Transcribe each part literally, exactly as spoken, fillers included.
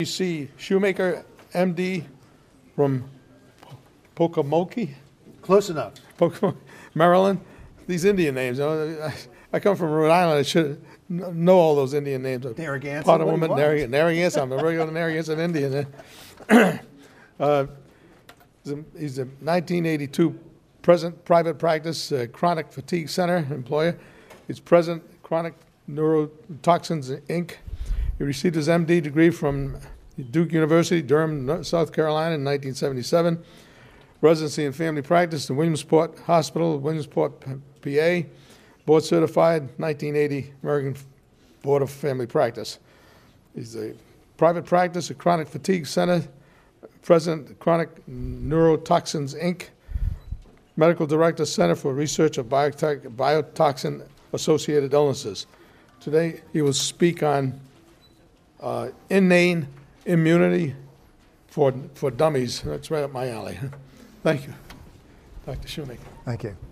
C. Shoemaker, M D, from Pocomoke, Close enough. Pocomoke, Maryland. These Indian names. You know, I, I come from Rhode Island. I should know all those Indian names. Narragansett. Pot of What do you woman, want? Narragansett. Narragansett. I'm a regular Narragansett Indian. uh, he's, a, he's a nineteen eighty-two present private practice uh, chronic fatigue center employer. He's present chronic neurotoxins Incorporated. He received his M D degree from Duke University, Durham, South Carolina in nineteen seventy-seven. Residency in family practice in Williamsport Hospital, Williamsport, P A. Board certified, nineteen eighty, American Board of Family Practice. He's a private practice, a chronic fatigue center, president, Chronic Neurotoxins Incorporated. Medical director, Center for Research of Biotech, Biotoxin-Associated Illnesses. Today, he will speak on uh, innate immunity for, for dummies. That's right up my alley. Thank you, Doctor Shoemaker. Thank you.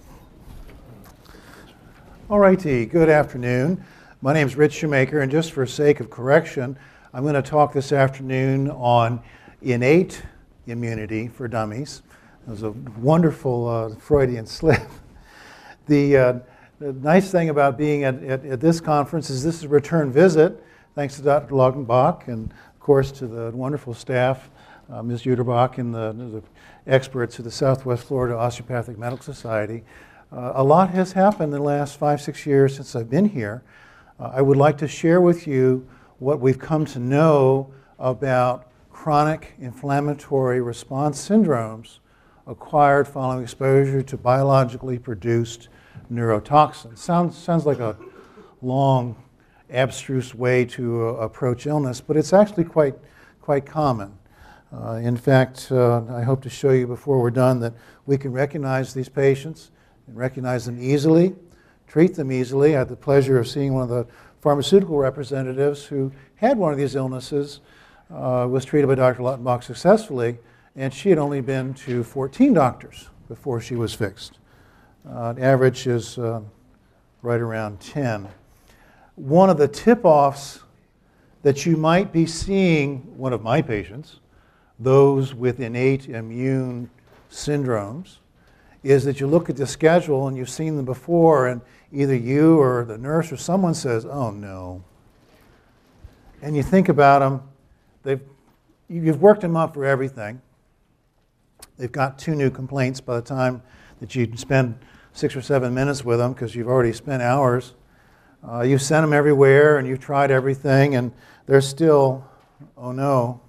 All righty, good afternoon. My name is Rich Shoemaker, and just for sake of correction, I'm going to talk this afternoon on innate immunity for dummies. It was a wonderful uh, Freudian slip. The, uh, the nice thing about being at, at, at this conference is this is a return visit, thanks to Doctor Lautenbach and, of course, to the wonderful staff, uh, Miz Uterbach and the, the experts at the Southwest Florida Osteopathic Medical Society. Uh, a lot has happened in the last five, six years since I've been here. Uh, I would like to share with you what we've come to know about chronic inflammatory response syndromes acquired following exposure to biologically produced neurotoxins. Sounds, sounds like a long, abstruse way to uh, approach illness, but it's actually quite, quite common. Uh, in fact, uh, I hope to show you before we're done that we can recognize these patients and recognize them easily, treat them easily. I had the pleasure of seeing one of the pharmaceutical representatives who had one of these illnesses, uh, was treated by Doctor Lautenbach successfully, and she had only been to fourteen doctors before she was fixed. Uh, the average is uh, right around ten. One of the tip-offs that you might be seeing one of my patients, those with innate immune syndromes, is that you look at the schedule and you've seen them before, and either you or the nurse or someone says, oh no. And you think about them, they've, you've worked them up for everything. They've got two new complaints by the time that you spend six or seven minutes with them, because you've already spent hours. Uh, you've sent them everywhere and you've tried everything, and they're still, oh no.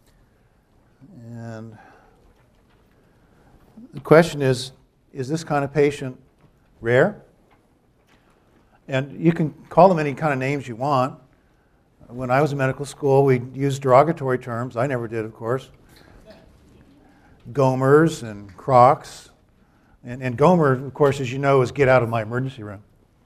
And the question is, is this kind of patient rare? And you can call them any kind of names you want. When I was in medical school, we used derogatory terms. I never did, of course. Gomers and crocs. And, and Gomer, of course, as you know, is get out of my emergency room.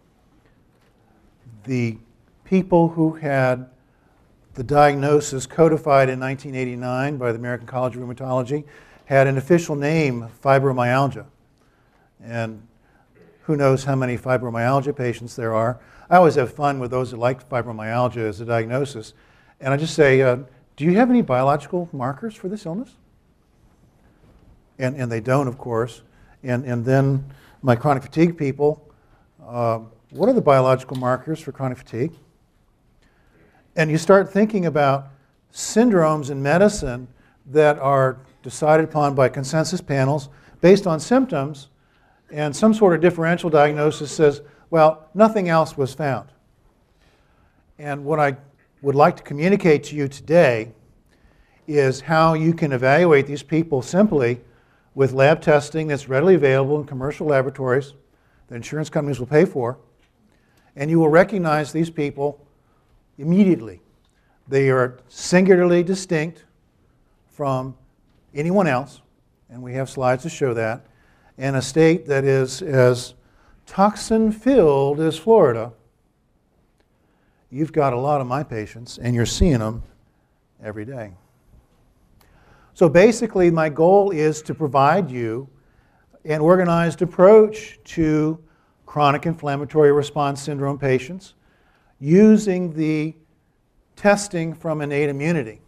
The people who had the diagnosis codified in nineteen eighty-nine by the American College of Rheumatology had an official name, fibromyalgia. And who knows how many fibromyalgia patients there are. I always have fun with those that like fibromyalgia as a diagnosis. And I just say, uh, do you have any biological markers for this illness? And, and they don't, of course. And, and then my chronic fatigue people, uh, what are the biological markers for chronic fatigue? And you start thinking about syndromes in medicine that are decided upon by consensus panels based on symptoms, and some sort of differential diagnosis says, well, nothing else was found. And what I would like to communicate to you today is how you can evaluate these people simply with lab testing that's readily available in commercial laboratories that insurance companies will pay for, and you will recognize these people immediately. They are singularly distinct from anyone else, and we have slides to show that, in a state that is as toxin-filled as Florida. You've got a lot of my patients, and you're seeing them every day. So basically, my goal is to provide you an organized approach to chronic inflammatory response syndrome patients using the testing from innate immunity.